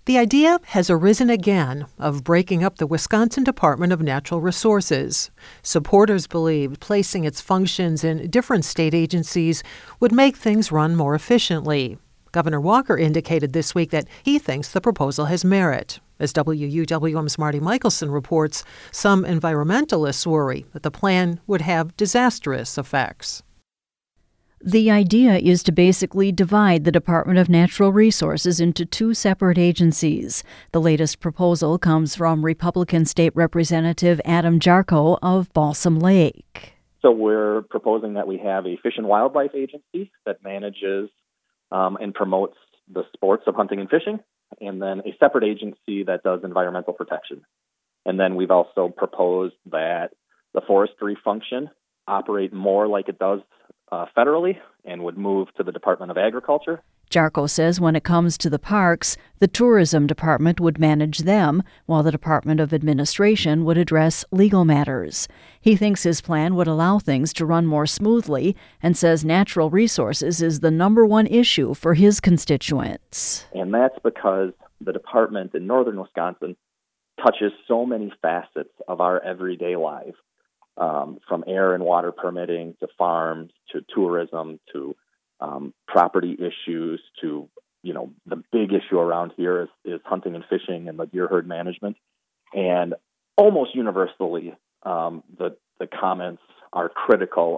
The idea has arisen again of breaking up the Wisconsin Department of Natural Resources. Supporters believed placing its functions in different state agencies would make things run more efficiently. Governor Walker indicated this week that he thinks the proposal has merit. As WUWM's Marty Michelson reports, some environmentalists worry that the plan would have disastrous effects. The idea is to basically divide the Department of Natural Resources into two separate agencies. The latest proposal comes from Republican State Representative Adam Jarchow of Balsam Lake. So we're proposing that we have a fish and wildlife agency that manages and promotes the sports of hunting and fishing, and then a separate agency that does environmental protection. And then we've also proposed that the forestry function operate more like it does federally and would move to the Department of Agriculture. Jarchow says when it comes to the parks, the Tourism Department would manage them, while the Department of Administration would address legal matters. He thinks his plan would allow things to run more smoothly and says natural resources is the number one issue for his constituents. And that's because the department in northern Wisconsin touches so many facets of our everyday life. From air and water permitting to farms to tourism to property issues to, the big issue around here is hunting and fishing and the deer herd management. And almost universally, the comments are critical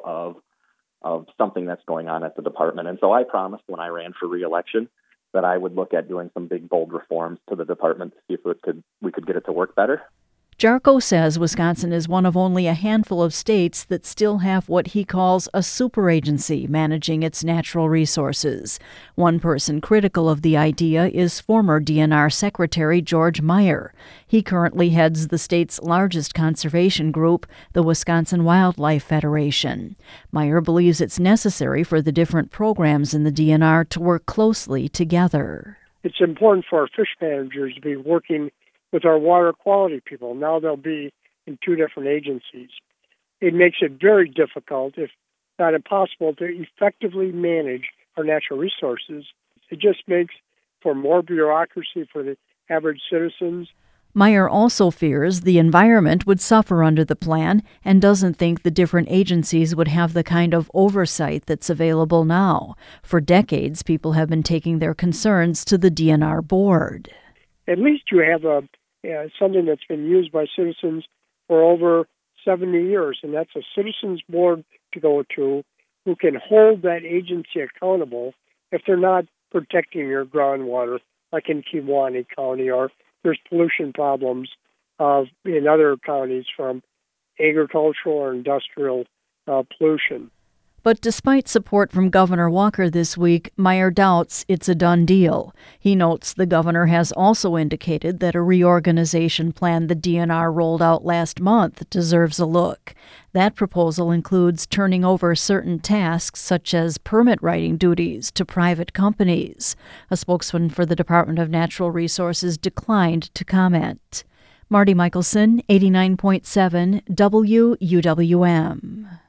of something that's going on at the department. And so I promised when I ran for re-election that I would look at doing some big, bold reforms to the department to see if we could get it to work better. Jarchow says Wisconsin is one of only a handful of states that still have what he calls a superagency managing its natural resources. One person critical of the idea is former DNR Secretary George Meyer. He currently heads the state's largest conservation group, the Wisconsin Wildlife Federation. Meyer believes it's necessary for the different programs in the DNR to work closely together. It's important for our fish managers to be working with our water quality people. Now they'll be in two different agencies. It makes it very difficult, if not impossible, to effectively manage our natural resources. It just makes for more bureaucracy for the average citizens. Meyer also fears the environment would suffer under the plan and doesn't think the different agencies would have the kind of oversight that's available now. For decades, people have been taking their concerns to the DNR board. At least you have something that's been used by citizens for over 70 years, and that's a citizens board to go to who can hold that agency accountable if they're not protecting your groundwater, like in Kewaunee County, or there's pollution problems in other counties from agricultural or industrial pollution. But despite support from Governor Walker this week, Meyer doubts it's a done deal. He notes the governor has also indicated that a reorganization plan the DNR rolled out last month deserves a look. That proposal includes turning over certain tasks, such as permit writing duties, to private companies. A spokesman for the Department of Natural Resources declined to comment. Marty Michelson, 89.7 WUWM.